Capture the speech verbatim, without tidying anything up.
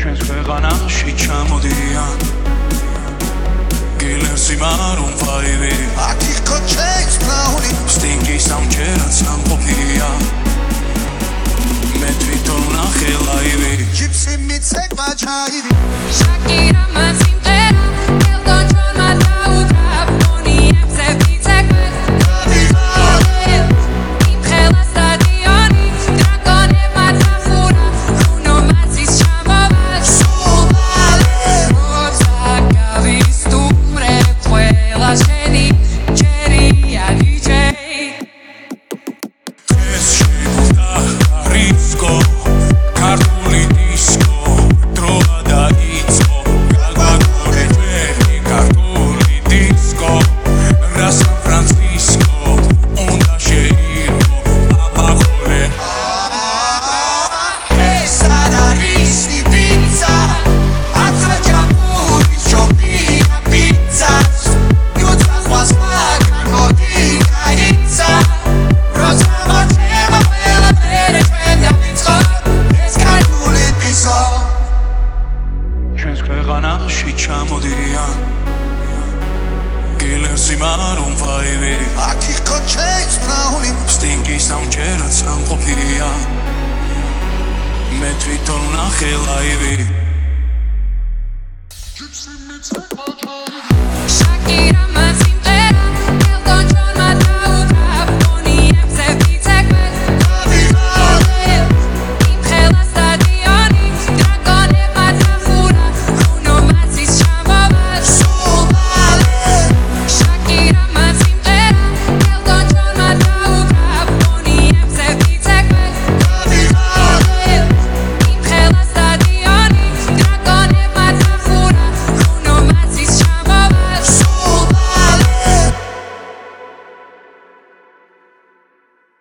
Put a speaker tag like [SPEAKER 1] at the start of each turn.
[SPEAKER 1] ჩვენს ქვეყანაში ჩამოდიან გილერსი მარონ ფაივი
[SPEAKER 2] Aquí coches brownie
[SPEAKER 1] სტინგის ამჯერად სამყოფია მე თვითონ ნახე ლაივი
[SPEAKER 2] Gypsy მიცეკ მაჩაივი
[SPEAKER 3] Shakira mazimqera Elton John matautra Boniemse ვიცეკ იმხელა სტადიონი დრაკონებმა დახურა Bruno Mars-ის ჩამოვა სულ მალე როცა გავისტუმრებ ყველა შენი ჯერია დი ჯეი
[SPEAKER 1] ეს შეგვდა რისკო ქართული დისკო დროა დაიწყო გაგაგორე ჩვენი ქართული დისკო რა სან ფრანცისკო უნდა შეირგო აბახოლე
[SPEAKER 2] Sada risni pizza Attragiamuri Ciopina pizza Iutra quasma Carmotica izza Rosa macema Quella bene Quella pizza Escalule piso
[SPEAKER 1] ჩვენს ქვეყანაში ჩამოდიან გილერსი მარონ ფაივი
[SPEAKER 2] Aquí coches brownie
[SPEAKER 1] სტინგის ამჯერად სამყოფია მე თვითონ ნახე ლაივი